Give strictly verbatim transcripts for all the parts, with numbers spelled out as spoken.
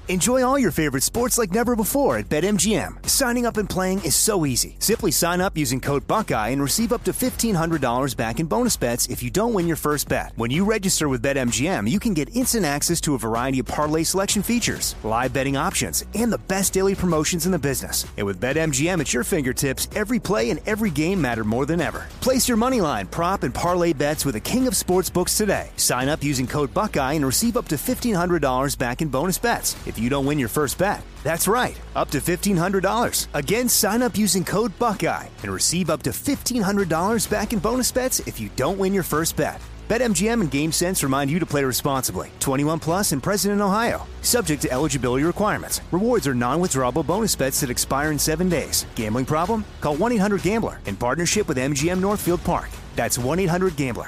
Enjoy all your favorite sports like never before at BetMGM. Signing up and playing is so easy. Simply sign up using code Buckeye and receive up to fifteen hundred dollars back in bonus bets if you don't win your first bet. When you register with BetMGM, you can get instant access to a variety of parlay selection features, live betting options, and the best daily promotions in the business. And with BetMGM at your fingertips, every play and every game matter more than ever. Place your moneyline, prop, and parlay bets with the king of sportsbooks today. Sign up using code Buckeye and receive up to fifteen hundred dollars back in bonus bets if you don't win your first bet. That's right, up to fifteen hundred dollars. Again, sign up using code Buckeye and receive up to fifteen hundred dollars back in bonus bets if you don't win your first bet. BetMGM and GameSense remind you to play responsibly. twenty-one plus and present in Ohio. Subject to eligibility requirements. Rewards are non-withdrawable bonus bets that expire in seven days. Gambling problem? Call one eight hundred gambler in partnership with M G M Northfield Park. That's one eight hundred gambler.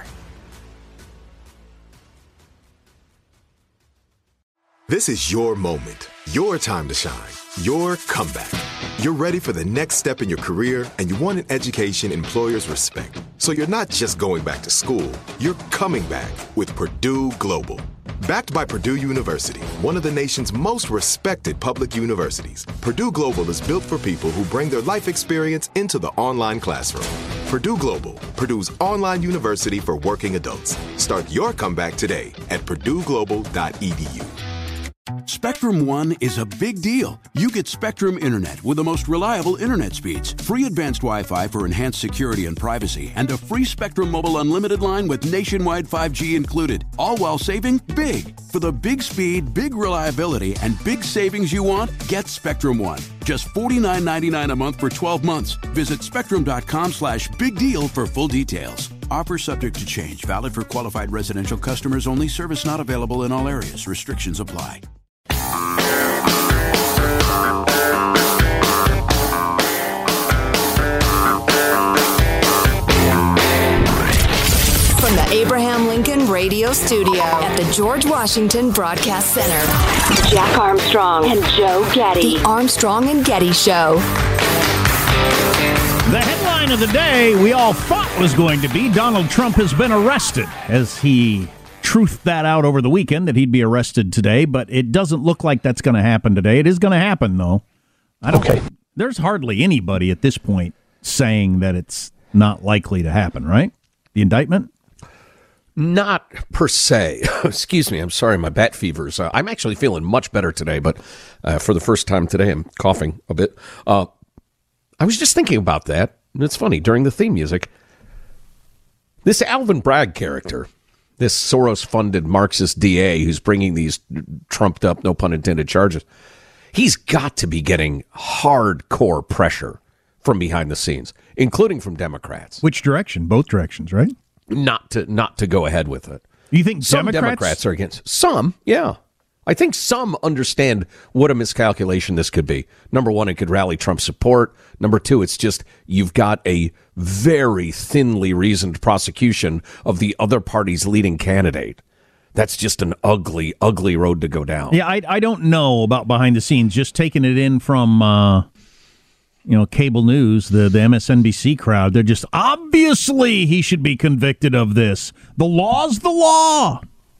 This is your moment, your time to shine, your comeback. You're ready for the next step in your career, and you want an education employers respect. So you're not just going back to school, you're coming back with Purdue Global. Backed by Purdue University, one of the nation's most respected public universities, Purdue Global is built for people who bring their life experience into the online classroom. Purdue Global, Purdue's online university for working adults. Start your comeback today at purdue global dot e d u. Spectrum One is a big deal. You get Spectrum Internet with the most reliable internet speeds, free advanced Wi-Fi for enhanced security and privacy, and a free Spectrum Mobile Unlimited line with nationwide five G included, all while saving big. For the big speed, big reliability, and big savings you want, get Spectrum One. Just forty-nine ninety-nine a month for twelve months. Visit spectrum.com slash big deal for full details. Offer subject to change. Valid for qualified residential customers only. Service not available in all areas. Restrictions apply. From the Abraham Lincoln Radio Studio at the George Washington Broadcast Center, Jack Armstrong and Joe Getty. The Armstrong and Getty Show. The headline of the day we all thought was going to be Donald Trump has been arrested, as he truthed that out over the weekend that he'd be arrested today, but it doesn't look like that's going to happen today. It is going to happen, though. I don't okay. There's hardly anybody at this point saying that it's not likely to happen, right? The indictment? Not per se. Excuse me. I'm sorry. My bat fever's. Uh, I'm actually feeling much better today, but uh, for the first time today, I'm coughing a bit. Uh, I was just thinking about that. It's funny. During the theme music, this Alvin Bragg character, this Soros-funded Marxist D A who's bringing these trumped up, no pun intended, charges, he's got to be getting hardcore pressure from behind the scenes, including from Democrats. Which direction? Both directions, right? Not to not to go ahead with it. You think some Democrats? Democrats are against? Some, yeah. I think some understand what a miscalculation this could be. Number one, it could rally Trump support. Number two, it's just you've got a very thinly reasoned prosecution of the other party's leading candidate. That's just an ugly, ugly road to go down. Yeah, I, I don't know about behind the scenes. Just taking it in from, uh, you know, cable news, the, the M S N B C crowd, they're just, obviously he should be convicted of this. The law's the law.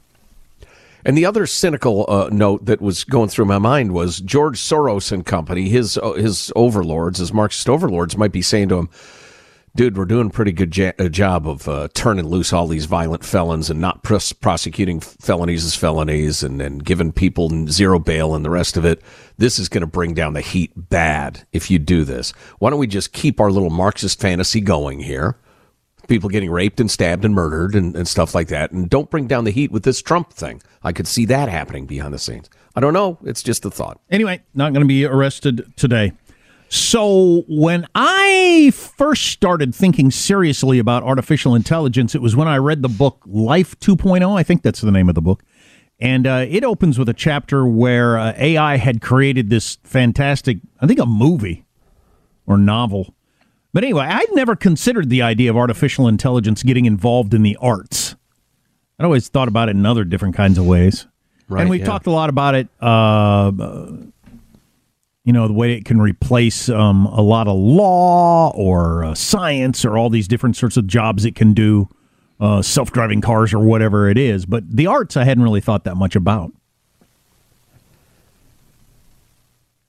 And the other cynical uh, note that was going through my mind was George Soros and company, his uh, his overlords, his Marxist overlords, might be saying to him, dude, we're doing a pretty good ja- job of uh, turning loose all these violent felons and not pros- prosecuting felonies as felonies and, and giving people zero bail and the rest of it. This is going to bring down the heat bad if you do this. Why don't we just keep our little Marxist fantasy going here? People getting raped and stabbed and murdered and, and stuff like that. And don't bring down the heat with this Trump thing. I could see that happening behind the scenes. I don't know. It's just a thought. Anyway, not going to be arrested today. So when I first started thinking seriously about artificial intelligence, it was when I read the book Life two point oh. I think that's the name of the book. And uh, it opens with a chapter where uh, A I had created this fantastic, I think a movie or novel. But anyway, I'd never considered the idea of artificial intelligence getting involved in the arts. I'd always thought about it in other different kinds of ways. Right, and we've yeah. talked a lot about it, uh, you know, the way it can replace um, a lot of law or uh, science or all these different sorts of jobs it can do, uh, self-driving cars or whatever it is. But the arts I hadn't really thought that much about.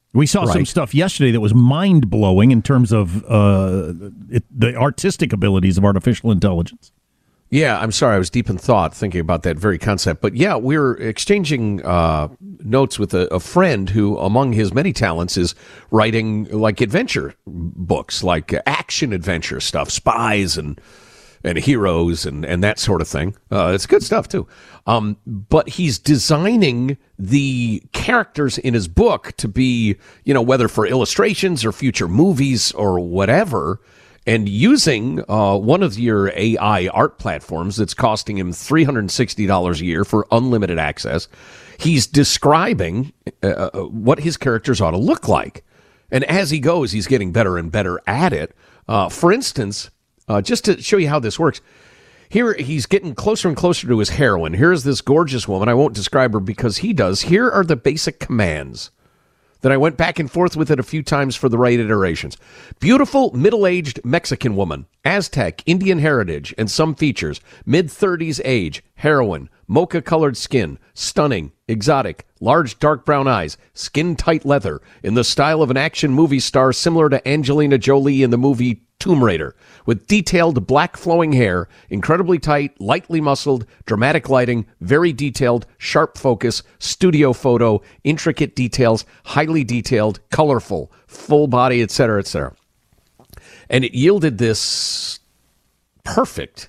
We saw right. some stuff yesterday that was mind-blowing in terms of uh, it, the artistic abilities of artificial intelligence. Yeah, I'm sorry. I was deep in thought thinking about that very concept. But yeah, we were exchanging uh, notes with a, a friend who, among his many talents, is writing like adventure books, like action adventure stuff, spies and and heroes and, and that sort of thing. Uh, it's good stuff, too. Um, but he's designing the characters in his book to be, you know, whether for illustrations or future movies or whatever, and using uh, one of your A I art platforms that's costing him three hundred sixty dollars a year for unlimited access. He's describing uh, what his characters ought to look like. And as he goes, he's getting better and better at it. Uh, for instance, uh, just to show you how this works, here he's getting closer and closer to his heroine. Here's this gorgeous woman. I won't describe her because he does. Here are the basic commands that I went back and forth with it a few times for the right iterations. Beautiful, middle-aged Mexican woman, Aztec, Indian heritage, and some features. mid-thirties age, heroine, mocha-colored skin, stunning, exotic, large dark brown eyes, skin-tight leather, in the style of an action movie star similar to Angelina Jolie in the movie Tomb Raider, with detailed black flowing hair, incredibly tight, lightly muscled, dramatic lighting, very detailed, sharp focus, studio photo, intricate details, highly detailed, colorful, full body, et cetera, et cetera. And it yielded this perfect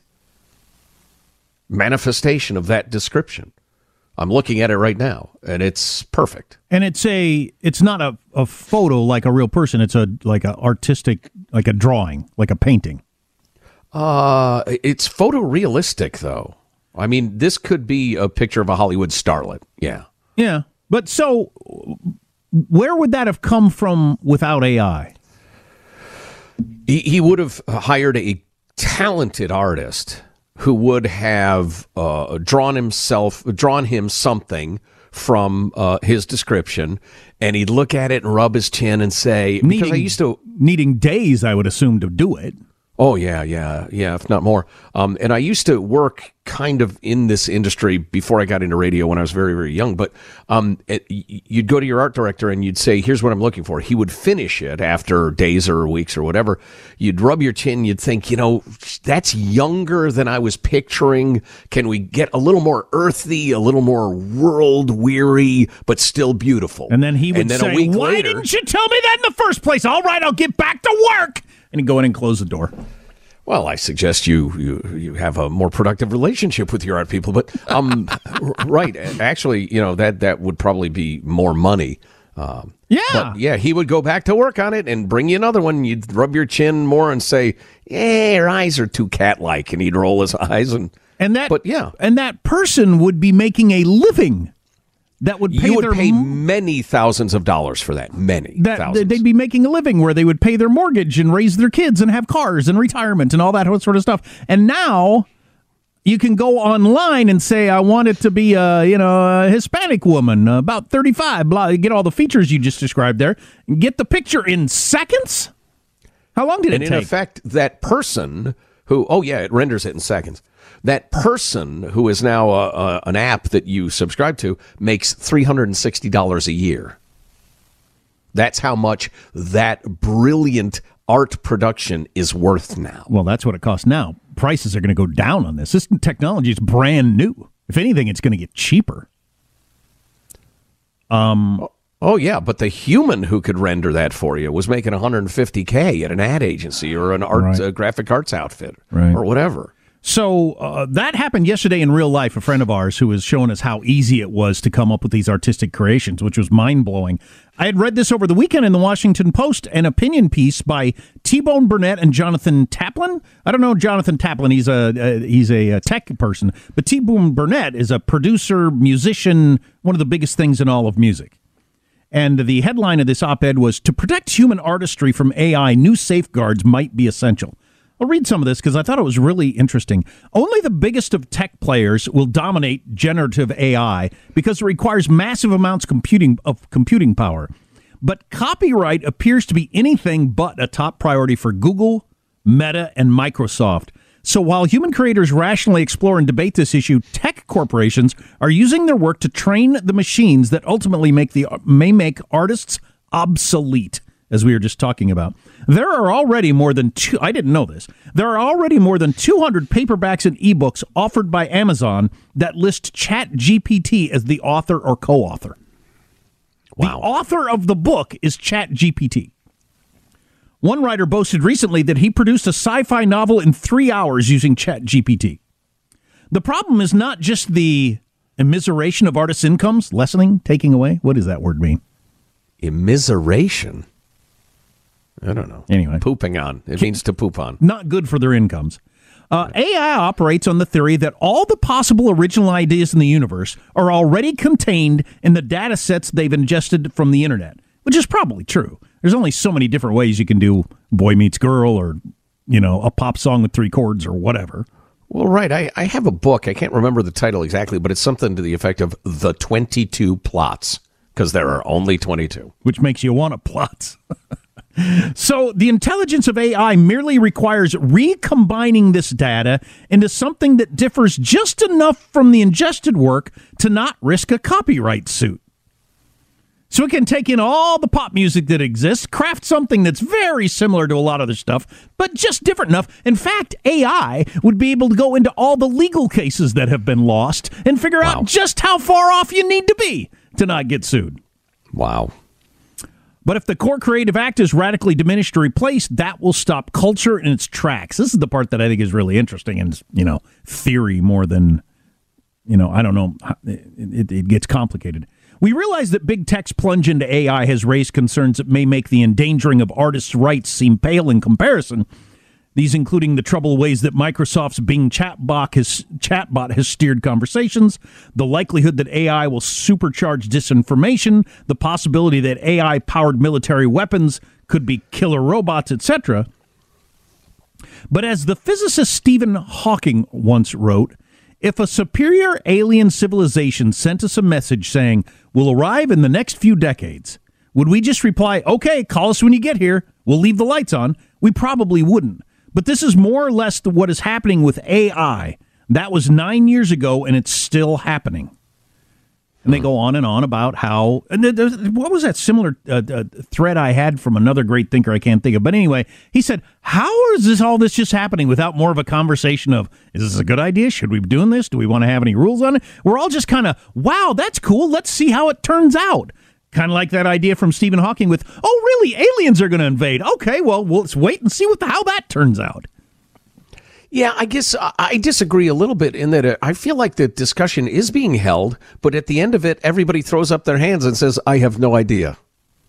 manifestation of that description. I'm looking at it right now, and it's perfect. And it's a it's not a, a photo like a real person. It's a like a artistic, like a drawing, like a painting. Uh, it's photorealistic, though. I mean, this could be a picture of a Hollywood starlet. Yeah. Yeah. But so where would that have come from without A I? He, he would have hired a talented artist who would have uh, drawn himself, drawn him something from uh, his description, and he'd look at it and rub his chin and say, needing, because I used to... Needing days, I would assume, to do it. Oh, yeah, yeah, yeah, if not more. Um, and I used to work kind of in this industry before I got into radio when I was very, very young. But um, it, you'd go to your art director and you'd say, here's what I'm looking for. He would finish it after days or weeks or whatever. You'd rub your chin. You'd think, you know, that's younger than I was picturing. Can we get a little more earthy, a little more world-weary, but still beautiful? And then he would and then say, a week why later, didn't you tell me that in the first place? All right, I'll get back to work. And he'd go in and close the door. Well, I suggest you, you you have a more productive relationship with your art people, but um, right, actually, you know that that would probably be more money. Um, yeah, but yeah, he would go back to work on it and bring you another one. You'd rub your chin more and say, "Yeah, your eyes are too cat-like," and he'd roll his eyes and and that. But yeah, and that person would be making a living. That would pay you would their pay many thousands of dollars for that. Many that, thousands. They'd be making a living where they would pay their mortgage and raise their kids and have cars and retirement and all that sort of stuff. And now you can go online and say, I want it to be a, you know, a Hispanic woman, uh, about thirty-five, blah, get all the features you just described there, and get the picture in seconds? How long did it and take? And in effect, that person who, oh yeah, it renders it in seconds. That person who is now a, a, an app that you subscribe to makes three hundred sixty dollars a year. That's how much that brilliant art production is worth now. Well, that's what it costs now. Prices are going to go down on this. This technology is brand new. If anything, it's going to get cheaper. Um. Oh, oh, yeah, but the human who could render that for you was making one hundred fifty K at an ad agency or an art right. uh, graphic arts outfit right. or whatever. So uh, that happened yesterday in real life. A friend of ours who was showing us how easy it was to come up with these artistic creations, which was mind-blowing. I had read this over the weekend in the Washington Post, an opinion piece by T-Bone Burnett and Jonathan Taplin. I don't know Jonathan Taplin. He's a uh, he's a, a tech person. But T-Bone Burnett is a producer, musician, one of the biggest things in all of music. And the headline of this op-ed was, to protect human artistry from A I, new safeguards might be essential. I'll read some of this because I thought it was really interesting. Only the biggest of tech players will dominate generative A I because it requires massive amounts computing of computing power. But copyright appears to be anything but a top priority for Google, Meta, and Microsoft. So while human creators rationally explore and debate this issue, tech corporations are using their work to train the machines that ultimately make the may make artists obsolete, as we were just talking about. There are already more than two, I didn't know this, there are already more than two hundred paperbacks and ebooks offered by Amazon that list ChatGPT as the author or co-author. Wow. The author of the book is ChatGPT. One writer boasted recently that he produced a sci-fi novel in three hours using ChatGPT. The problem is not just the immiseration of artists' incomes, lessening, taking away. What does that word mean? Immiseration? I don't know. Anyway. Pooping on. It means to poop on. Not good for their incomes. Uh, A I operates on the theory that all the possible original ideas in the universe are already contained in the data sets they've ingested from the internet, which is probably true. There's only so many different ways you can do Boy Meets Girl or, you know, a pop song with three chords or whatever. Well, right. I, I have a book. I can't remember the title exactly, but it's something to the effect of The twenty-two Plots, because there are only twenty-two. Which makes you want to plot. So the intelligence of A I merely requires recombining this data into something that differs just enough from the ingested work to not risk a copyright suit. So it can take in all the pop music that exists, craft something that's very similar to a lot of the stuff, but just different enough. In fact, A I would be able to go into all the legal cases that have been lost and figure wow. out just how far off you need to be to not get sued. Wow. But if the core creative act is radically diminished or replaced, that will stop culture in its tracks. This is the part that I think is really interesting and, you know, theory more than, you know, I don't know, it, it gets complicated. We realize that big tech's plunge into A I has raised concerns that may make the endangering of artists' rights seem pale in comparison. These including the troubled ways that Microsoft's Bing chatbot has, chatbot has steered conversations, the likelihood that A I will supercharge disinformation, the possibility that A I-powered military weapons could be killer robots, et cetera. But as the physicist Stephen Hawking once wrote, if a superior alien civilization sent us a message saying, we'll arrive in the next few decades, would we just reply, okay, call us when you get here, we'll leave the lights on? We probably wouldn't. But this is more or less what is happening with A I. That was nine years ago, and it's still happening. And they go on and on about how, and what was that similar uh, uh, thread I had from another great thinker I can't think of. But anyway, he said, how is this all this just happening without more of a conversation of, is this a good idea? Should we be doing this? Do we want to have any rules on it? We're all just kind of, wow, that's cool. Let's see how it turns out. Kind of like that idea from Stephen Hawking with, oh, really, aliens are going to invade. Okay, well, well, let's wait and see what the, how that turns out. Yeah, I guess I disagree a little bit in that I feel like the discussion is being held, but at the end of it, everybody throws up their hands and says, I have no idea.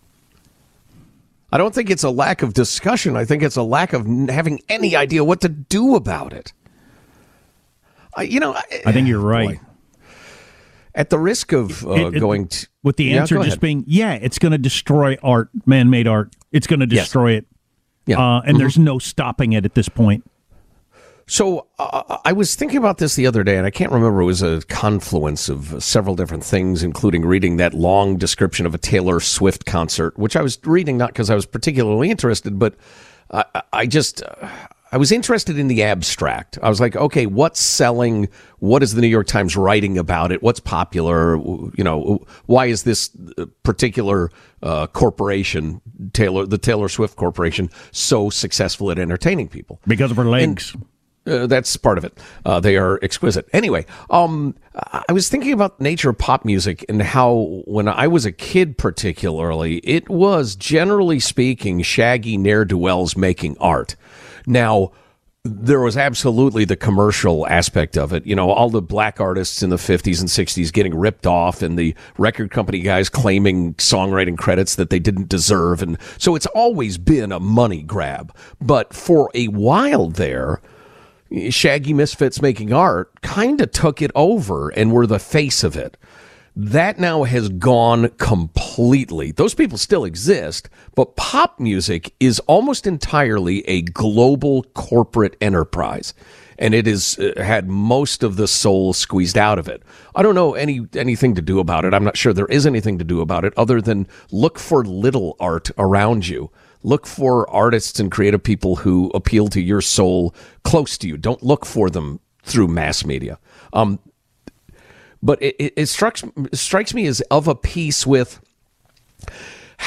I don't think it's a lack of discussion. I think it's a lack of having any idea what to do about it. I, you know, I, I think you're right. Boy. At the risk of uh, it, it, going to... With the answer yeah, just ahead. being, yeah, it's going to destroy art, man-made art. It's going to destroy yes. it. Yeah. Uh, and mm-hmm. there's no stopping it at this point. So uh, I was thinking about this the other day, and I can't remember. It was a confluence of several different things, including reading that long description of a Taylor Swift concert, which I was reading not because I was particularly interested, but I, I just... Uh, I was interested in the abstract. I was like, okay, what's selling? What is the New York Times writing about it? What's popular? You know, why is this particular uh, corporation, Taylor, the Taylor Swift Corporation, so successful at entertaining people? Because of her legs. And, uh, that's part of it. Uh, they are exquisite. Anyway, um, I was thinking about the nature of pop music and how when I was a kid particularly, it was, generally speaking, shaggy ne'er-do-wells making art. Now, there was absolutely the commercial aspect of it. You know, all the black artists in the fifties and sixties getting ripped off and the record company guys claiming songwriting credits that they didn't deserve. And so it's always been a money grab. But for a while there, Shaggy Misfits making art kind of took it over and were the face of it. That now has gone completely. Those people still exist, but pop music is almost entirely a global corporate enterprise, and it has uh, had most of the soul squeezed out of it. I don't know any anything to do about it. I'm not sure there is anything to do about it other than look for little art around you. Look for artists and creative people who appeal to your soul close to you. Don't look for them through mass media. Um, But it, it, it strikes, strikes me as of a piece with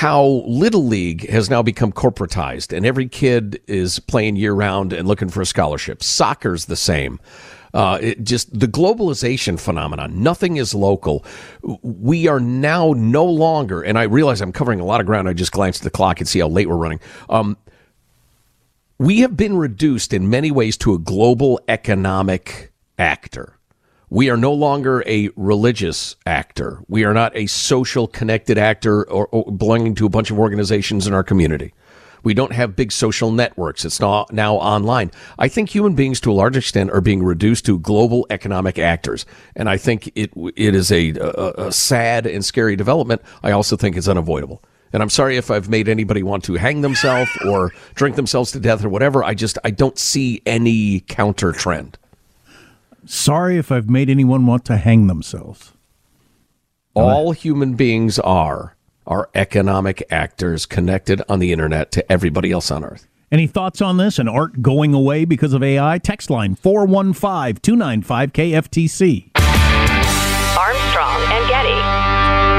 how Little League has now become corporatized, and every kid is playing year-round and looking for a scholarship. Soccer's the same. Uh, it just the globalization phenomenon. Nothing is local. We are now no longer, and I realize I'm covering a lot of ground. I just glanced at the clock and see how late we're running. Um, we have been reduced in many ways to a global economic actor. We are no longer a religious actor. We are not a social connected actor or, or belonging to a bunch of organizations in our community. We don't have big social networks. It's now, now online. I think human beings, to a large extent, are being reduced to global economic actors. And I think it it is a, a, a sad and scary development. I also think it's unavoidable. And I'm sorry if I've made anybody want to hang themselves or drink themselves to death or whatever. I just I don't see any counter trend. Sorry if I've made anyone want to hang themselves. All human beings are are economic actors connected on the internet to everybody else on Earth. Any thoughts on this and art going away because of A I? Text line four one five, two nine five, K F T C. Armstrong and Getty.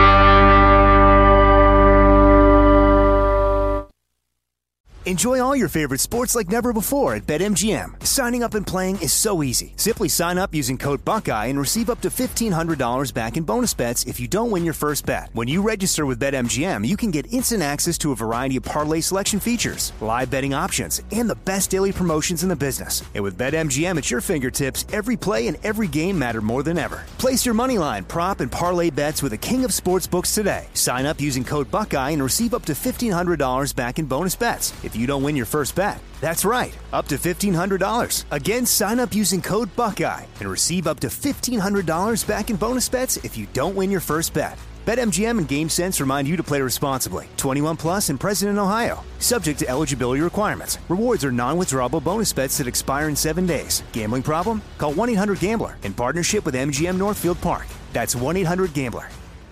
Enjoy all your favorite sports like never before at BetMGM. Signing up and playing is so easy. Simply sign up using code Buckeye and receive up to fifteen hundred dollars back in bonus bets if you don't win your first bet. When you register with BetMGM, you can get instant access to a variety of parlay selection features, live betting options, and the best daily promotions in the business. And with BetMGM at your fingertips, every play and every game matter more than ever. Place your moneyline, prop, and parlay bets with the king of sportsbooks today. Sign up using code Buckeye and receive up to fifteen hundred dollars back in bonus bets if you don't win your first bet. That's right, up to fifteen hundred dollars. Again, sign up using code Buckeye and receive up to fifteen hundred dollars back in bonus bets if you don't win your first bet. BetMGM and GameSense remind you to play responsibly. twenty-one plus and present in Ohio. Subject to eligibility requirements. Rewards are non-withdrawable bonus bets that expire in seven days. Gambling problem? Call one eight hundred gambler in partnership with M G M Northfield Park. That's one eight hundred gambler.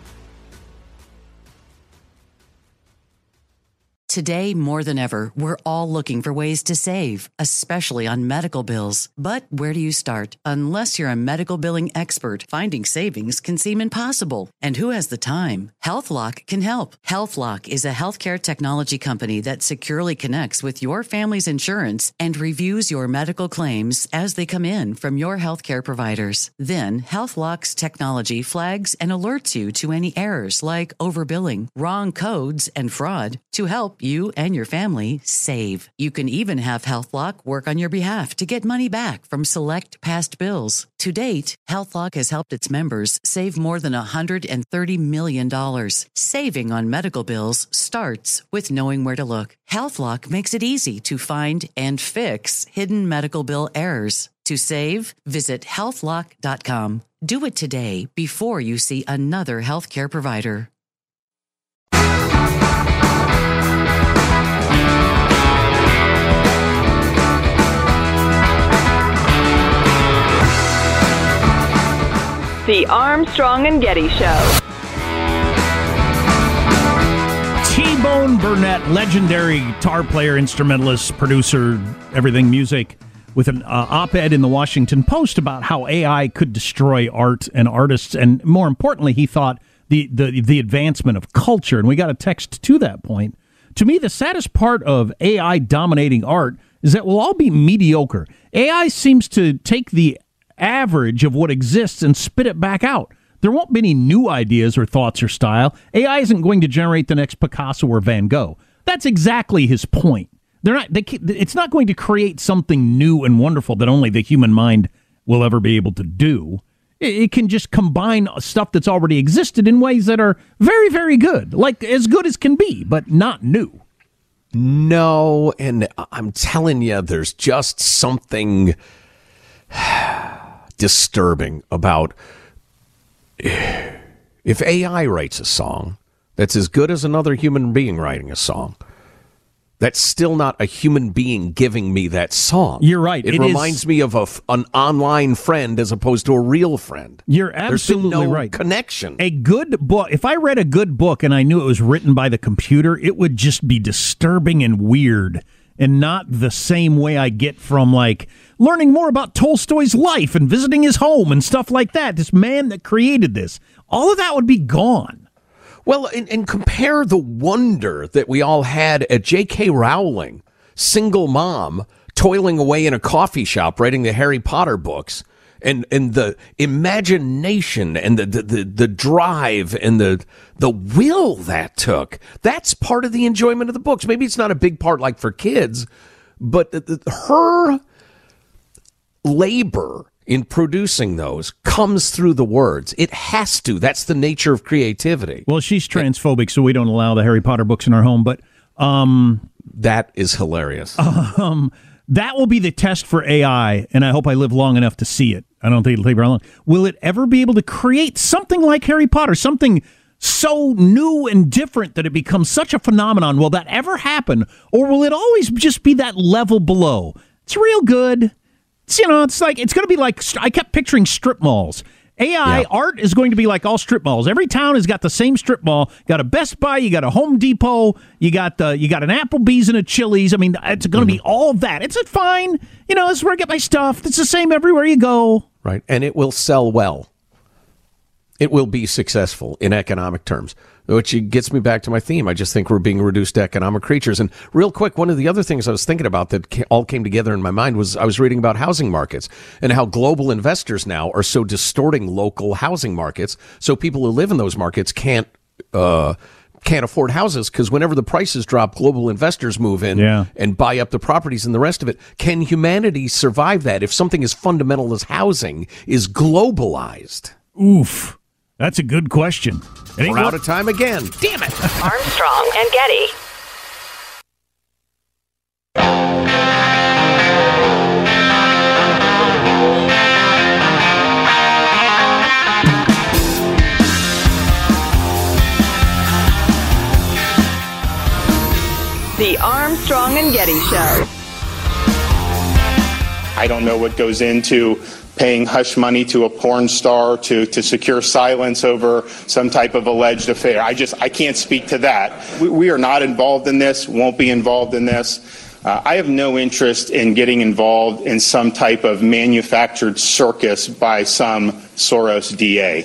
Today, more than ever, we're all looking for ways to save, especially on medical bills. But where do you start? Unless you're a medical billing expert, finding savings can seem impossible. And who has the time? HealthLock can help. HealthLock is a healthcare technology company that securely connects with your family's insurance and reviews your medical claims as they come in from your healthcare providers. Then, HealthLock's technology flags and alerts you to any errors like overbilling, wrong codes, and fraud to help you and your family save. You can even have HealthLock work on your behalf to get money back from select past bills. To date, HealthLock has helped its members save more than one hundred thirty million dollars. Saving on medical bills starts with knowing where to look. HealthLock makes it easy to find and fix hidden medical bill errors. To save, visit health lock dot com. Do it today before you see another healthcare provider. The Armstrong and Getty Show. T-Bone Burnett, legendary guitar player, instrumentalist, producer, everything music, with an uh, op-ed in the Washington Post about how A I could destroy art and artists, and more importantly, he thought the, the, the advancement of culture, and we got a text to that point. To me, the saddest part of A I dominating art is that we'll all be mediocre. A I seems to take the average of what exists and spit it back out. There won't be any new ideas or thoughts or style. A I isn't going to generate the next Picasso or Van Gogh. That's exactly his point. They're not. They, it's not going to create something new and wonderful that only the human mind will ever be able to do. It, it can just combine stuff that's already existed in ways that are very, very good, like as good as can be, but not new. No, and I'm telling you, there's just something disturbing about if A I writes a song that's as good as another human being writing a song, that's still not a human being giving me that song. You're right. It, it reminds is, me of a, an online friend as opposed to a real friend. You're absolutely There's no right. Connection. A good book, if I read a good book and I knew it was written by the computer, it would just be disturbing and weird. And not the same way I get from, like, learning more about Tolstoy's life and visiting his home and stuff like that. This man that created this. All of that would be gone. Well, and, and compare the wonder that we all had at J K. Rowling, single mom, toiling away in a coffee shop writing the Harry Potter books, and and the imagination and the the, the, the drive and the the will that took. That's part of the enjoyment of the books. Maybe it's not a big part like for kids, but the, the, her labor in producing those comes through the words. It has to. That's the nature of creativity. Well, she's transphobic, so we don't allow the Harry Potter books in our home, but um, that is hilarious. Um, that will be the test for A I, and I hope I live long enough to see it. I don't think it'll take very long. Will it ever be able to create something like Harry Potter, something so new and different that it becomes such a phenomenon? Will that ever happen, or will it always just be that level below? It's real good. It's, you know, it's like it's going to be like I kept picturing strip malls. A I yeah. art is going to be like all strip malls. Every town has got the same strip mall. Got a Best Buy, you got a Home Depot, you got the you got an Applebee's and a Chili's. I mean, it's going to mm-hmm. be all of that. It's a fine. You know, this is where I get my stuff. It's the same everywhere you go. Right, and it will sell well. It will be successful in economic terms, which gets me back to my theme. I just think we're being reduced to economic creatures. And real quick, one of the other things I was thinking about that all came together in my mind was I was reading about housing markets and how global investors now are so distorting local housing markets. So people who live in those markets can't uh, can't afford houses because whenever the prices drop, global investors move in yeah. and buy up the properties and the rest of it. Can humanity survive that if something as fundamental as housing is globalized? Oof. That's a good question. We're out of time again. Damn it. Armstrong and Getty. The Armstrong and Getty Show. I don't know what goes into paying hush money to a porn star to, to secure silence over some type of alleged affair. I just, I can't speak to that. We, we are not involved in this, won't be involved in this. Uh, I have no interest in getting involved in some type of manufactured circus by some Soros D A.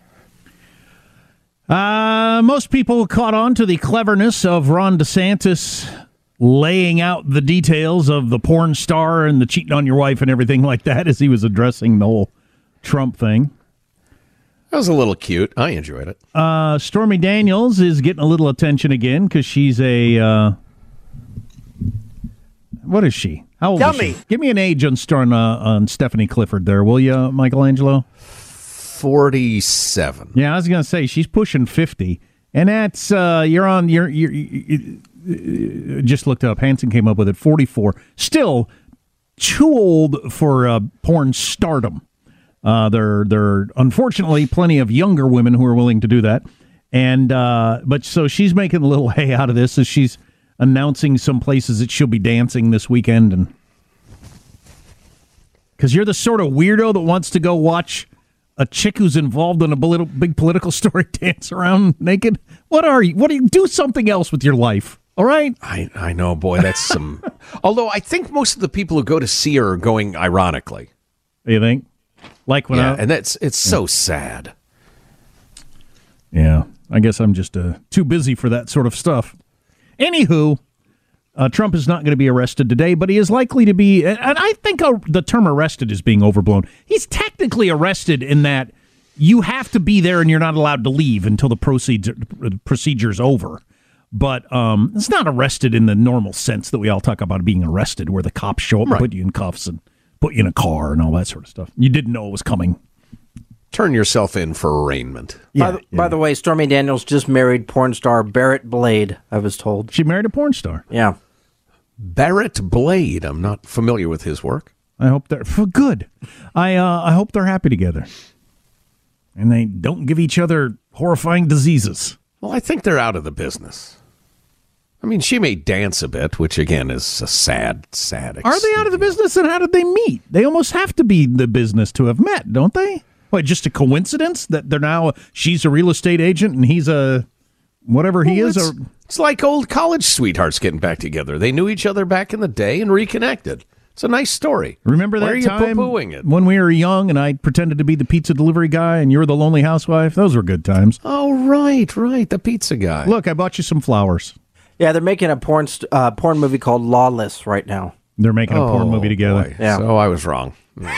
Uh, most people caught on to the cleverness of Ron DeSantis laying out the details of the porn star and the cheating on your wife and everything like that as he was addressing the whole Trump thing. That was a little cute. I enjoyed it. Uh, Stormy Daniels is getting a little attention again because she's a... Uh, what is she? How old Dummy. is she? Give me an age on, Star- uh, on Stephanie Clifford there, will you, Michelangelo? forty-seven. Yeah, I was going to say, she's pushing fifty. And that's... Uh, you're on... You're, you're, you're just looked up. Hansen came up with it. forty-four. Still too old for uh, porn stardom. Uh, there, there are unfortunately plenty of younger women who are willing to do that. And uh, but so she's making a little hay out of this as she's announcing some places that she'll be dancing this weekend. And because you're the sort of weirdo that wants to go watch a chick who's involved in a little big political story dance around naked. What are you? What do you do? Something else with your life. All right. I, I know, boy, that's some... Although I think most of the people who go to see her are going ironically. You think? Like when yeah, I... and that's it's yeah. so sad. Yeah, I guess I'm just uh, too busy for that sort of stuff. Anywho, uh, Trump is not going to be arrested today, but he is likely to be... And I think uh, the term arrested is being overblown. He's technically arrested in that you have to be there and you're not allowed to leave until the procedure, procedure's over. But um, it's not arrested in the normal sense that we all talk about being arrested, where the cops show up right. and put you in cuffs and put you in a car and all that sort of stuff. You didn't know it was coming. Turn yourself in for arraignment. Yeah, by, the, yeah. by the way, Stormy Daniels just married porn star Barrett Blade, I was told. She married a porn star? Yeah. Barrett Blade. I'm not familiar with his work. I hope they're for good. I uh, I hope they're happy together. And they don't give each other horrifying diseases. Well, I think they're out of the business. I mean, she may dance a bit, which, again, is a sad, sad experience. Are they out of the business, and how did they meet? They almost have to be in the business to have met, don't they? What, just a coincidence that they're now, she's a real estate agent and he's a, whatever he well, is? It's, or... it's like old college sweethearts getting back together. They knew each other back in the day and reconnected. It's a nice story. Remember that Why are you time poo-pooing it? when we were young and I pretended to be the pizza delivery guy and you were the lonely housewife? Those were good times. Oh, right, right. The pizza guy. Look, I bought you some flowers. Yeah, they're making a porn st- uh, porn movie called Lawless right now. They're making a oh, porn movie together. Boy. Yeah. So I was wrong. Yeah.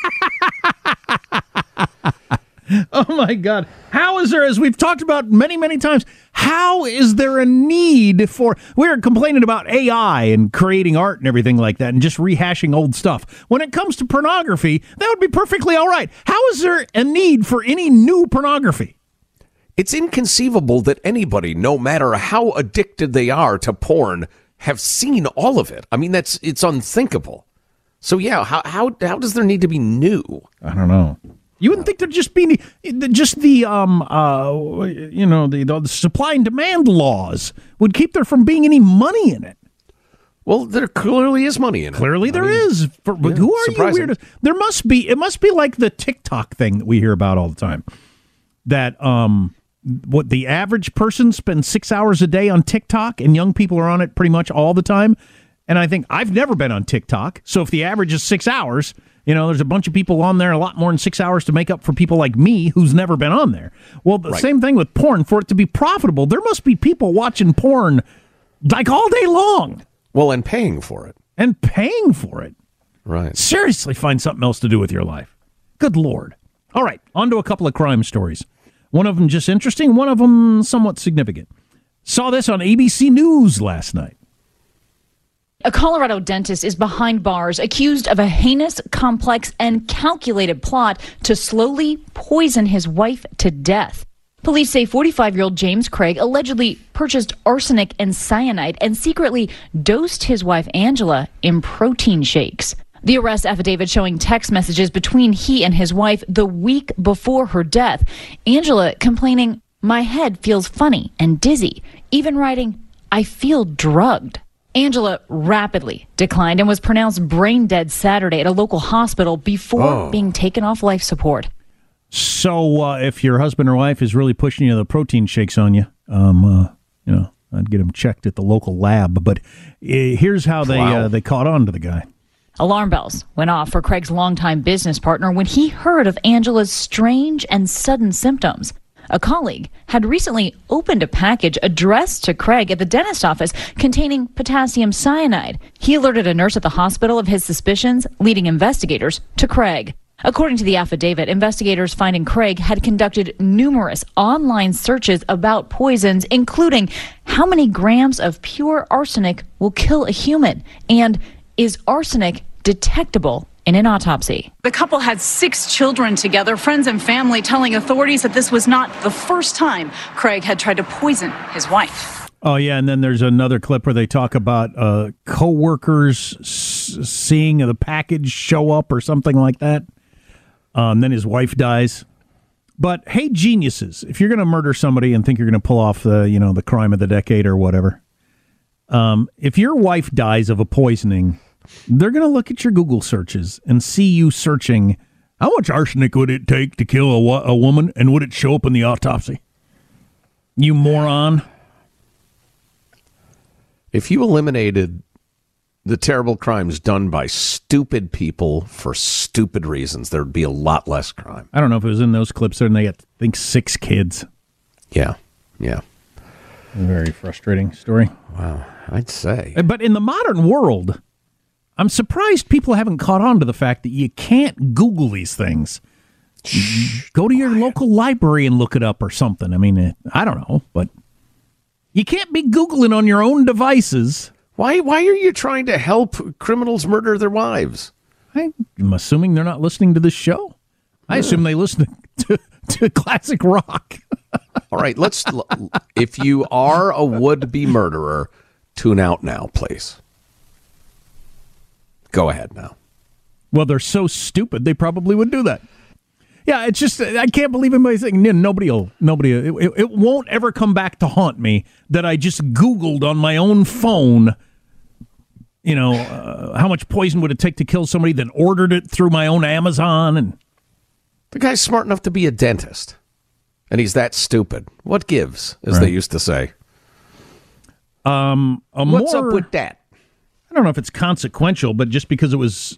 Oh, my God. How is there, as we've talked about many, many times, how is there a need for... We're complaining about A I and creating art and everything like that and just rehashing old stuff. When it comes to pornography, that would be perfectly all right. How is there a need for any new pornography? It's inconceivable that anybody, no matter how addicted they are to porn, have seen all of it. I mean, that's it's unthinkable. So, yeah, how how how does there need to be new? I don't know. You wouldn't think there'd just be just the um uh you know the, the supply and demand laws would keep there from being any money in it. Well, there clearly is money in it. Clearly there I mean, is. For, yeah, who are surprising. you weird? There must be. It must be like the TikTok thing that we hear about all the time. That um what the average person spends six hours a day on TikTok, and young people are on it pretty much all the time. And I think I've never been on TikTok, so if the average is six hours. You know, there's a bunch of people on there, a lot more than six hours to make up for people like me who's never been on there. Well, the right. same thing with porn. For it to be profitable, there must be people watching porn like all day long. Well, and paying for it. And paying for it. Right. Seriously, find something else to do with your life. Good Lord. All right, on to a couple of crime stories. One of them just interesting, one of them somewhat significant. Saw this on A B C News last night. A Colorado dentist is behind bars, accused of a heinous, complex, and calculated plot to slowly poison his wife to death. Police say forty-five-year-old James Craig allegedly purchased arsenic and cyanide and secretly dosed his wife Angela in protein shakes. The arrest affidavit showing text messages between he and his wife the week before her death. Angela complaining, "My head feels funny and dizzy," even writing, "I feel drugged." Angela rapidly declined and was pronounced brain dead Saturday at a local hospital before oh. being taken off life support. So uh, if your husband or wife is really pushing you the protein shakes on you, um, uh, you know, I'd get them checked at the local lab. But uh, here's how they wow. uh, they caught on to the guy. Alarm bells went off for Craig's longtime business partner when he heard of Angela's strange and sudden symptoms. A colleague had recently opened a package addressed to Craig at the dentist office containing potassium cyanide. He alerted a nurse at the hospital of his suspicions, leading investigators to Craig. According to the affidavit, investigators finding Craig had conducted numerous online searches about poisons, including how many grams of pure arsenic will kill a human, and is arsenic detectable in an autopsy. The couple had six children together, friends and family telling authorities that this was not the first time Craig had tried to poison his wife. Oh, yeah, and then there's another clip where they talk about uh, co-workers s- seeing the package show up or something like that. Um, then his wife dies. But, hey, geniuses, if you're going to murder somebody and think you're going to pull off the, you know, the crime of the decade or whatever, um, if your wife dies of a poisoning, they're going to look at your Google searches and see you searching, how much arsenic would it take to kill a, a woman, and would it show up in the autopsy? You moron. If you eliminated the terrible crimes done by stupid people for stupid reasons, there'd be a lot less crime. I don't know if it was in those clips, and they had, I think, six kids. Yeah, yeah. A very frustrating story. Wow, I'd say. But in the modern world, I'm surprised people haven't caught on to the fact that you can't Google these things. Shh, Go to your quiet. local library and look it up or something. I mean, I don't know, but you can't be Googling on your own devices. Why Why are you trying to help criminals murder their wives? I'm assuming they're not listening to this show. I assume they listen to, to classic rock. All right, let's. If you are a would-be murderer, tune out now, please. Go ahead now. Well, they're so stupid, they probably would do that. Yeah, it's just, I can't believe anybody's saying, nobody will, nobody, it, it, it won't ever come back to haunt me that I just Googled on my own phone, you know, uh, how much poison would it take to kill somebody, then ordered it through my own Amazon. And the guy's smart enough to be a dentist, and he's that stupid. What gives, as right. they used to say. Um, a What's more, up with that? I don't know if it's consequential, but just because it was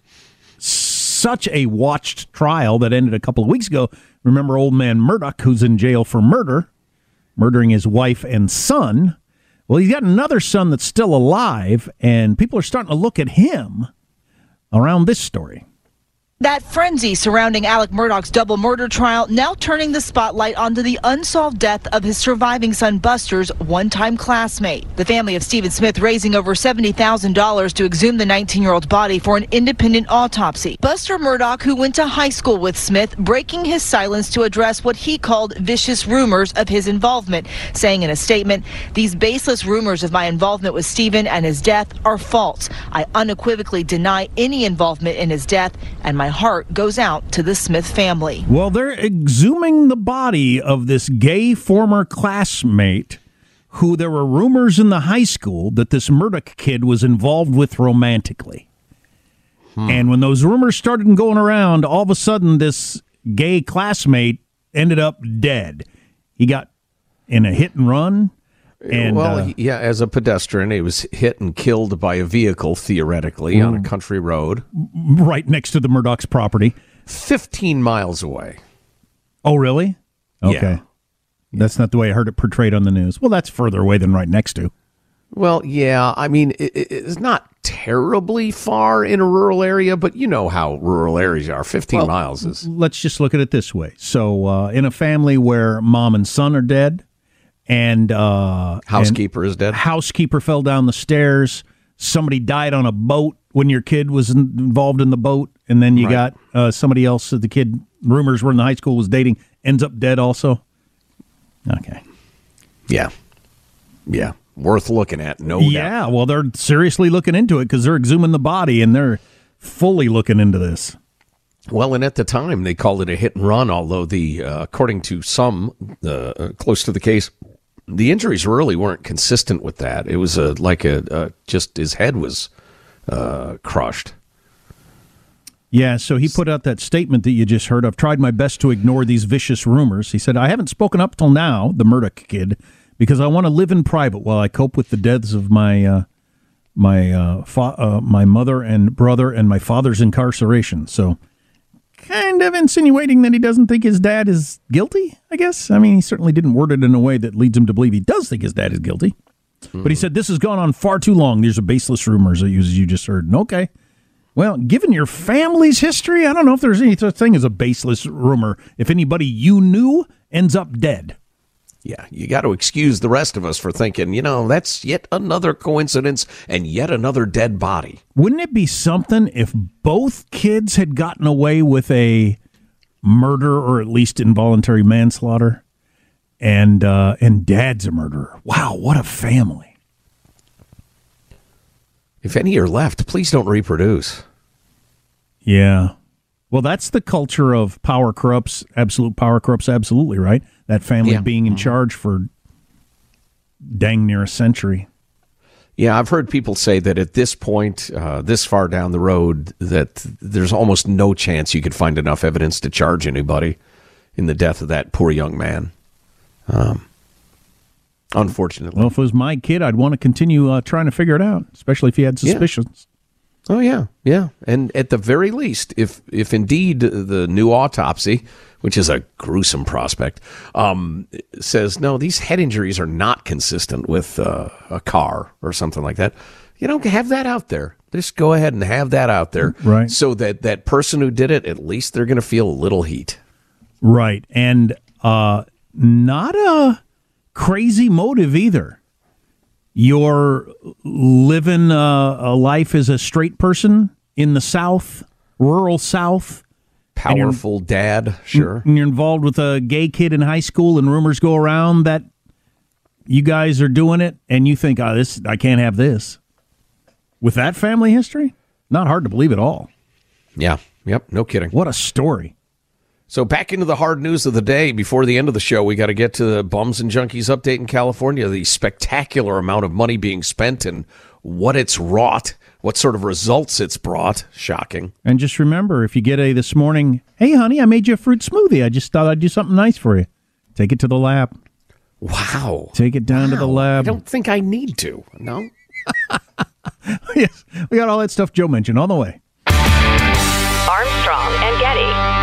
such a watched trial that ended a couple of weeks ago. Remember old man Murdoch, who's in jail for murder, murdering his wife and son. Well, he's got another son that's still alive, and people are starting to look at him around this story. That frenzy surrounding Alec Murdaugh's double murder trial now turning the spotlight onto the unsolved death of his surviving son Buster's one-time classmate. The family of Stephen Smith raising over seventy thousand dollars to exhume the nineteen-year-old's body for an independent autopsy. Buster Murdaugh, who went to high school with Smith, breaking his silence to address what he called vicious rumors of his involvement, saying in a statement, "These baseless rumors of my involvement with Stephen and his death are false. I unequivocally deny any involvement in his death, and my heart goes out to the Smith family." Well, they're exhuming the body of this gay former classmate who there were rumors in the high school that this Murdoch kid was involved with romantically. Hmm. And when those rumors started going around, all of a sudden this gay classmate ended up dead. He got in a hit and run. And, well, uh, yeah, as a pedestrian, he was hit and killed by a vehicle, theoretically, on a country road. Right next to the Murdoch's property. fifteen miles away. Oh, really? Okay. Yeah. That's not the way I heard it portrayed on the news. Well, that's further away than right next to. Well, yeah, I mean, it, it's not terribly far in a rural area, but you know how rural areas are. fifteen well, miles is... Let's just look at it this way. So, uh, in a family where mom and son are dead, And uh, housekeeper and is dead. Housekeeper fell down the stairs. Somebody died on a boat when your kid was in, involved in the boat, and then you right. got uh, somebody else that the kid rumors were in the high school was dating ends up dead also. Okay. Yeah. Yeah. Worth looking at. No yeah. doubt. Well, they're seriously looking into it because they're exhuming the body and they're fully looking into this. Well, and at the time they called it a hit and run, although the uh, according to some uh, close to the case, the injuries really weren't consistent with that. It was a like a, a just his head was uh, crushed. Yeah, so he put out that statement that you just heard. I've tried my best to ignore these vicious rumors. He said, I haven't spoken up till now, the Murdoch kid, because I want to live in private while I cope with the deaths of my uh, my uh, fa- uh, my mother and brother and my father's incarceration. So kind of insinuating that he doesn't think his dad is guilty, I guess. I mean, he certainly didn't word it in a way that leads him to believe he does think his dad is guilty. Mm. But he said, this has gone on far too long. These are baseless rumors, as you just heard. And okay. Well, given your family's history, I don't know if there's any such thing as a baseless rumor if anybody you knew ends up dead. Yeah, you got to excuse the rest of us for thinking, you know, that's yet another coincidence and yet another dead body. Wouldn't it be something if both kids had gotten away with a murder or at least involuntary manslaughter and uh, and dad's a murderer? Wow, what a family. If any are left, please don't reproduce. Yeah. Well, that's the culture of power corrupts, absolute power corrupts absolutely, right? That family yeah. being in charge for dang near a century. Yeah, I've heard people say that at this point, uh, this far down the road, that there's almost no chance you could find enough evidence to charge anybody in the death of that poor young man. Um, unfortunately. Well, if it was my kid, I'd want to continue uh, trying to figure it out, especially if he had suspicions. Yeah. Oh, yeah, yeah. And at the very least, if if indeed the new autopsy, which is a gruesome prospect, um, says, no, these head injuries are not consistent with uh, a car or something like that, you know, have that out there. Just go ahead and have that out there. Right. So that that person who did it, at least they're going to feel a little heat. Right. And uh, not a crazy motive either. You're living a, a life as a straight person in the South, rural South. Powerful dad, sure. And you're involved with a gay kid in high school, and rumors go around that you guys are doing it, and you think, oh, this, I can't have this. With that family history, not hard to believe at all. Yeah, yep, no kidding. What a story. So back into the hard news of the day. Before the end of the show, we got to get to the Bums and Junkies update in California, the spectacular amount of money being spent and what it's wrought, what sort of results it's brought. Shocking. And just remember, if you get a this morning, hey, honey, I made you a fruit smoothie. I just thought I'd do something nice for you. Take it to the lab. Wow. Take it down wow. to the lab. I don't think I need to. No. Yes, we got all that stuff Joe mentioned on the way. Armstrong and Getty.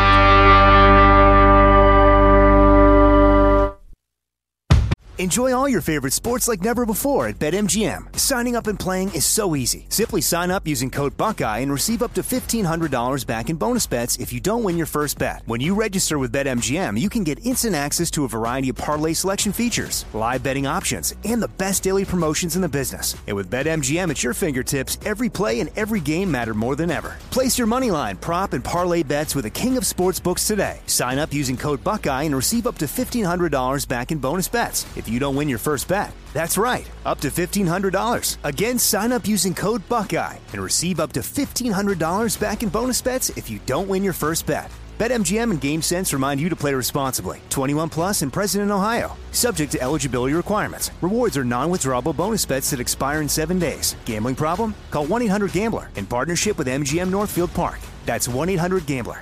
Enjoy all your favorite sports like never before at BetMGM. Signing up and playing is so easy. Simply sign up using code Buckeye and receive up to fifteen hundred dollars back in bonus bets if you don't win your first bet. When you register with BetMGM, you can get instant access to a variety of parlay selection features, live betting options, and the best daily promotions in the business. And with BetMGM at your fingertips, every play and every game matter more than ever. Place your moneyline, prop, and parlay bets with the king of sportsbooks today. Sign up using code Buckeye and receive up to fifteen hundred dollars back in bonus bets if you don't win your first bet. That's right, up to fifteen hundred dollars. Again, sign up using code Buckeye and receive up to fifteen hundred dollars back in bonus bets if you don't win your first bet. BetMGM and GameSense remind you to play responsibly. twenty-one plus and present in Ohio. Subject to eligibility requirements. Rewards are non-withdrawable bonus bets that expire in seven days. Gambling problem? Call one eight hundred gambler in partnership with M G M Northfield Park. That's one eight hundred gambler.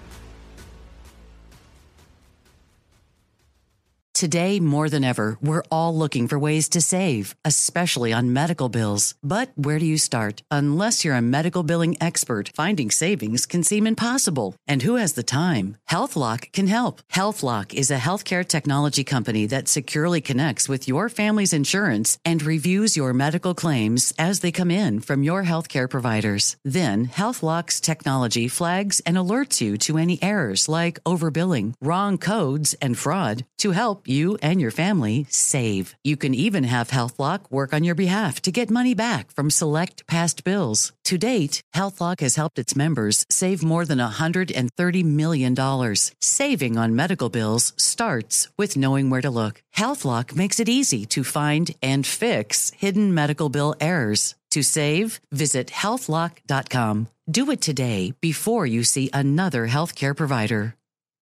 Today, more than ever, we're all looking for ways to save, especially on medical bills. But where do you start? Unless you're a medical billing expert, finding savings can seem impossible. And who has the time? HealthLock can help. HealthLock is a healthcare technology company that securely connects with your family's insurance and reviews your medical claims as they come in from your healthcare providers. Then, HealthLock's technology flags and alerts you to any errors like overbilling, wrong codes, and fraud to help you and your family save. You can even have HealthLock work on your behalf to get money back from select past bills. To date, HealthLock has helped its members save more than one hundred thirty million dollars. Saving on medical bills starts with knowing where to look. HealthLock makes it easy to find and fix hidden medical bill errors. To save, visit health lock dot com. Do it today before you see another healthcare provider.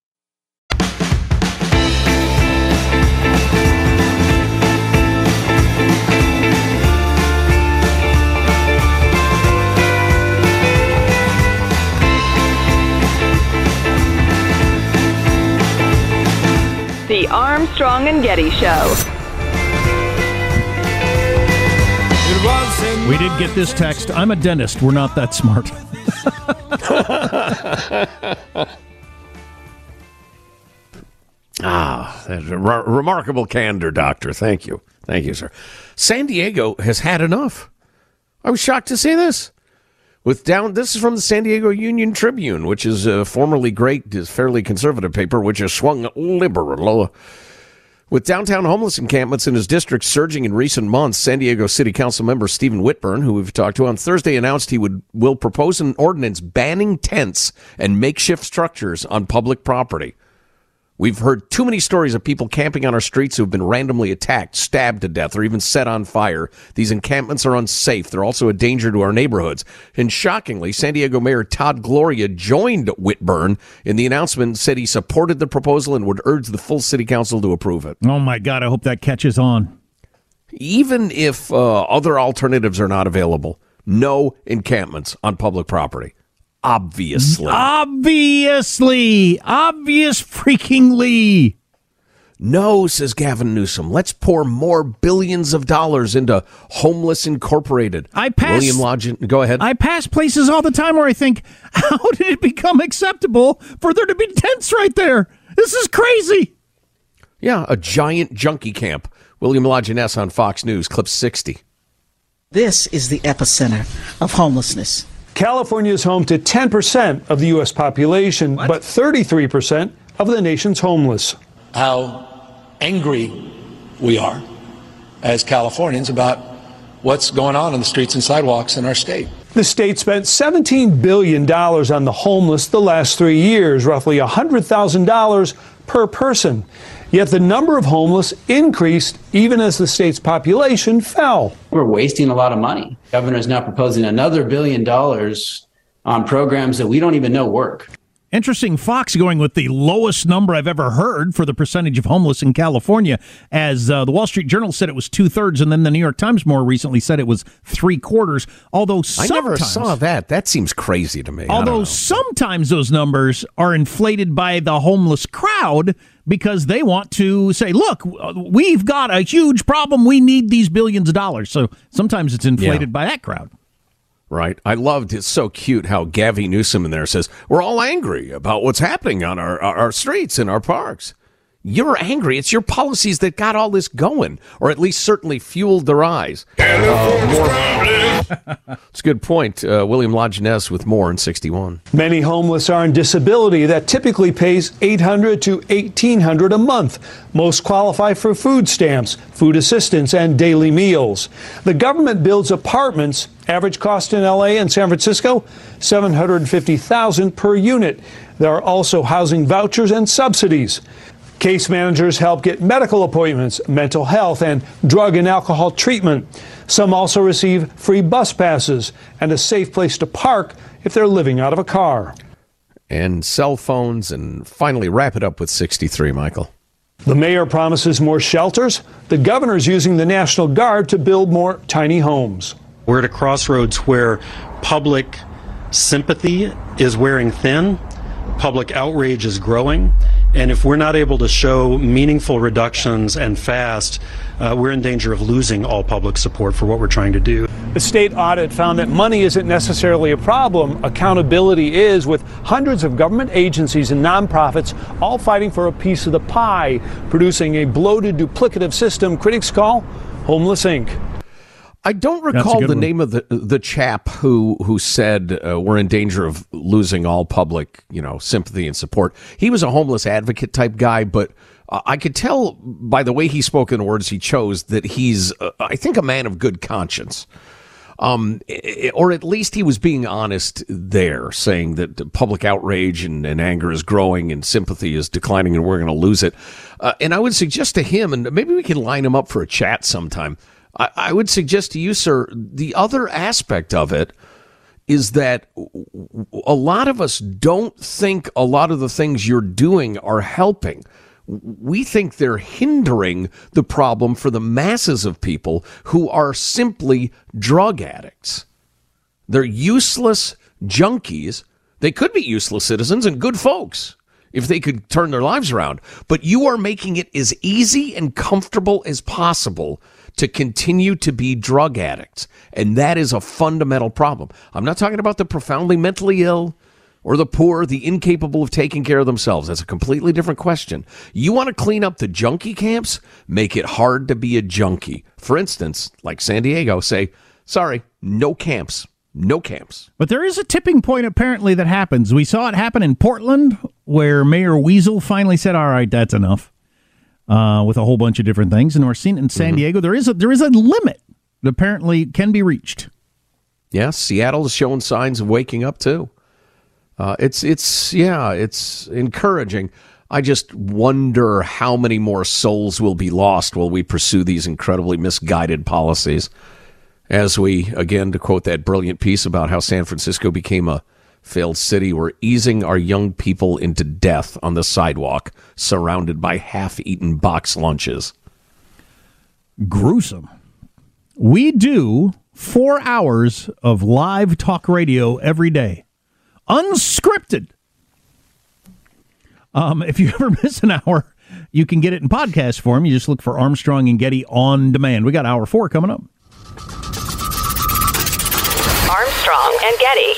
The Armstrong and Getty Show. We did get this text. I'm a dentist. We're not that smart. Ah, that's a re- remarkable candor, Doctor. Thank you. Thank you, sir. San Diego has had enough. I was shocked to see this. With down, this is from the San Diego Union Tribune, which is a formerly great, fairly conservative paper, which has swung liberal. With downtown homeless encampments in his district surging in recent months, San Diego City Council member Stephen Whitburn, who we've talked to on Thursday, announced he would will propose an ordinance banning tents and makeshift structures on public property. We've heard too many stories of people camping on our streets who have been randomly attacked, stabbed to death, or even set on fire. These encampments are unsafe. They're also a danger to our neighborhoods. And shockingly, San Diego Mayor Todd Gloria joined Whitburn in the announcement, said he supported the proposal and would urge the full city council to approve it. Oh, my God, I hope that catches on. Even if uh, other alternatives are not available, no encampments on public property. Obviously. Obviously. Obvious freakingly. No, says Gavin Newsom. Let's pour more billions of dollars into Homeless Incorporated. I pass, William Lodge, go ahead. I pass places all the time where I think, how did it become acceptable for there to be tents right there? This is crazy. Yeah, a giant junkie camp. William Lodge on Fox News, clip sixty. This is the epicenter of homelessness. California is home to ten percent of the U S population, what? But thirty-three percent of the nation's homeless. How angry we are as Californians about what's going on on the streets and sidewalks in our state. The state spent seventeen billion dollars on the homeless the last three years, roughly one hundred thousand dollars per person. Yet the number of homeless increased even as the state's population fell. We're wasting a lot of money. The governor is now proposing another billion dollars on programs that we don't even know work. Interesting, Fox going with the lowest number I've ever heard for the percentage of homeless in California, as uh, the Wall Street Journal said it was two-thirds, and then the New York Times more recently said it was three-quarters, although sometimes... I never saw that. That seems crazy to me. Although sometimes those numbers are inflated by the homeless crowd because they want to say, look, we've got a huge problem. We need these billions of dollars. So sometimes it's inflated yeah. by that crowd. Right. I loved it's so cute how Gavin Newsom in there says, we're all angry about what's happening on our, our, our streets and our parks. You're angry. It's your policies that got all this going, or at least certainly fueled the rise. Uh, more. It's a good point. Uh, William Lajeunesse with more in sixty-one. Many homeless are on disability that typically pays eight hundred dollars to eighteen hundred dollars a month. Most qualify for food stamps, food assistance, and daily meals. The government builds apartments. Average cost in L A and San Francisco, seven hundred fifty thousand dollars per unit. There are also housing vouchers and subsidies. Case managers help get medical appointments, mental health, and drug and alcohol treatment. Some also receive free bus passes and a safe place to park if they're living out of a car. And cell phones, and finally wrap it up with sixty-three, Michael. The mayor promises more shelters. The governor's using the National Guard to build more tiny homes. We're at a crossroads where public sympathy is wearing thin, public outrage is growing, and if we're not able to show meaningful reductions and fast, uh, we're in danger of losing all public support for what we're trying to do. The state audit found that money isn't necessarily a problem. Accountability is, with hundreds of government agencies and nonprofits all fighting for a piece of the pie, producing a bloated, duplicative system critics call Homeless Incorporated. I don't recall the one. name of the the chap who who said uh, we're in danger of losing all public, you know, sympathy and support. He was a homeless advocate type guy, but uh, I could tell by the way he spoke and the words he chose that he's, uh, I think, a man of good conscience. Um, or at least he was being honest there, saying that public outrage and, and anger is growing and sympathy is declining and we're going to lose it. Uh, and I would suggest to him, and maybe we can line him up for a chat sometime, I would suggest to you, sir, the other aspect of it is that a lot of us don't think a lot of the things you're doing are helping. We think they're hindering the problem for the masses of people who are simply drug addicts. They're useless junkies. They could be useless citizens and good folks if they could turn their lives around. But you are making it as easy and comfortable as possible to continue to be drug addicts. And that is a fundamental problem. I'm not talking about the profoundly mentally ill or the poor, the incapable of taking care of themselves. That's a completely different question. You want to clean up the junkie camps? Make it hard to be a junkie. For instance, like San Diego, say, sorry, no camps. No camps. But there is a tipping point, apparently, that happens. We saw it happen in Portland, where Mayor Weasel finally said, all right, that's enough, uh, with a whole bunch of different things. And we're seeing it in San mm-hmm. Diego. There is a there is a limit that apparently can be reached. Yes, Seattle is showing signs of waking up, too. Uh, it's, it's yeah, it's encouraging. I just wonder how many more souls will be lost while we pursue these incredibly misguided policies. As we, again, to quote that brilliant piece about how San Francisco became a failed city, we're easing our young people into death on the sidewalk, surrounded by half-eaten box lunches. Gruesome. We do four hours of live talk radio every day. Unscripted. Um, if you ever miss an hour, you can get it in podcast form. You just look for Armstrong and Getty on demand. We got hour four coming up. Armstrong and Getty.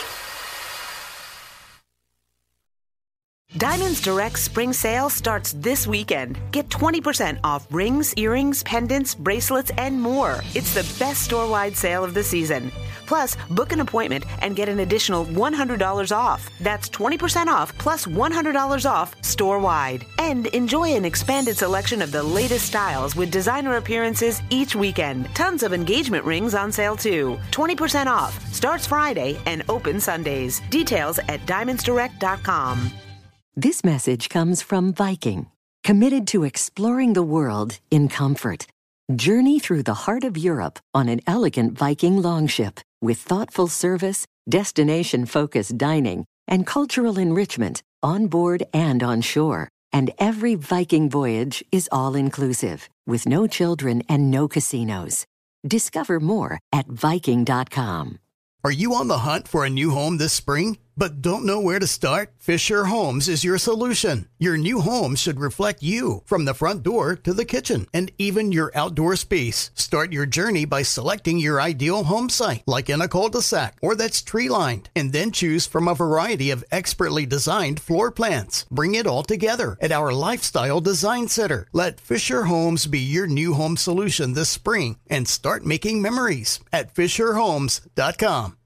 Diamonds Direct Spring Sale starts this weekend. Get twenty percent off rings, earrings, pendants, bracelets, and more. It's the best store-wide sale of the season. Plus, book an appointment and get an additional one hundred dollars off. That's twenty percent off plus one hundred dollars off store-wide. And enjoy an expanded selection of the latest styles with designer appearances each weekend. Tons of engagement rings on sale too. twenty percent off. Starts Friday and open Sundays. Details at diamonds direct dot com. This message comes from Viking, committed to exploring the world in comfort. Journey through the heart of Europe on an elegant Viking longship with thoughtful service, destination-focused dining, and cultural enrichment on board and on shore. And every Viking voyage is all-inclusive, with no children and no casinos. Discover more at viking dot com. Are you on the hunt for a new home this spring? but don't know where to start? Fisher Homes is your solution. Your new home should reflect you, from the front door to the kitchen and even your outdoor space. Start your journey by selecting your ideal home site, like in a cul-de-sac or that's tree-lined, and then choose from a variety of expertly designed floor plans. Bring it all together at our Lifestyle Design Center. Let Fisher Homes be your new home solution this spring and start making memories at fisher homes dot com.